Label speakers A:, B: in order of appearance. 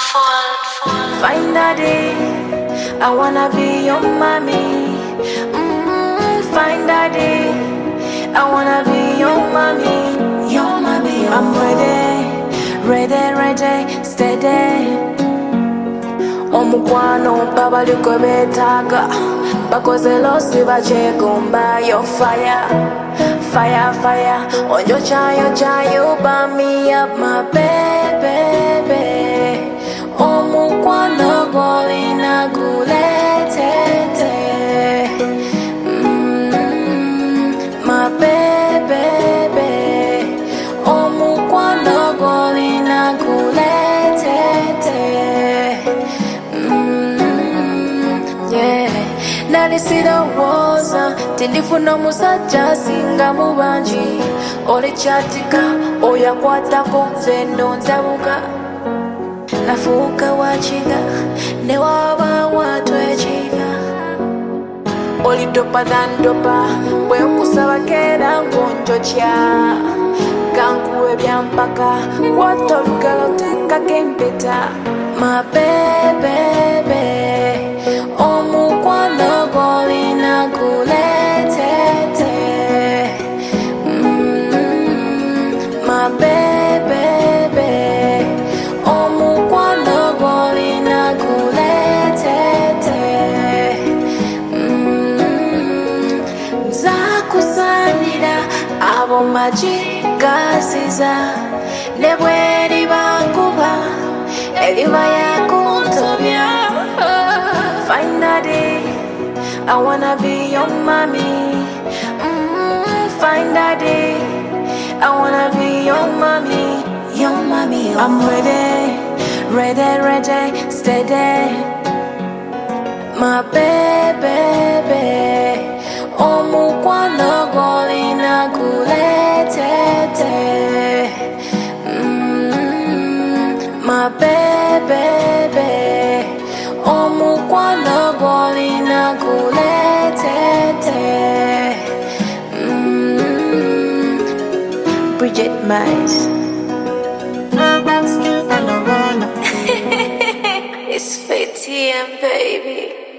A: Find a day, I wanna be your mommy. Find a day, I wanna be your mommy. Your mommy, I'm ready, steady. Omukwano baba liko betaga bakoze losi bachegomba. Your fire, onjo chayo burn me up, my baby. Omukwano golina guletete, my baby. Omukwano golina guletete. Nalisirowoza tindifuna musajja singa mubanji. Olikyatika oyakwatako nze ndonzabuka. Nafuuka wakiga ne waba watwekiga. Oli dopa than dopa bwe nkusaba keera ngonjokya. Kankuwe byampaka kwata olugalo teekako empeta, my baby. Omukwano golina guletete, my baby. Omukwano golina guletete. Nzakusanira abo magigasiza ne bweri bankuba eriba yakuntobya. Find a day, I wanna be your mommy. Find a day, I wanna be your mommy. Your mommy, I'm ready, steady. My baby. Omukwano golina guletete, my baby. Omukwano golina guletete. Bridget Mice. It's 50 baby.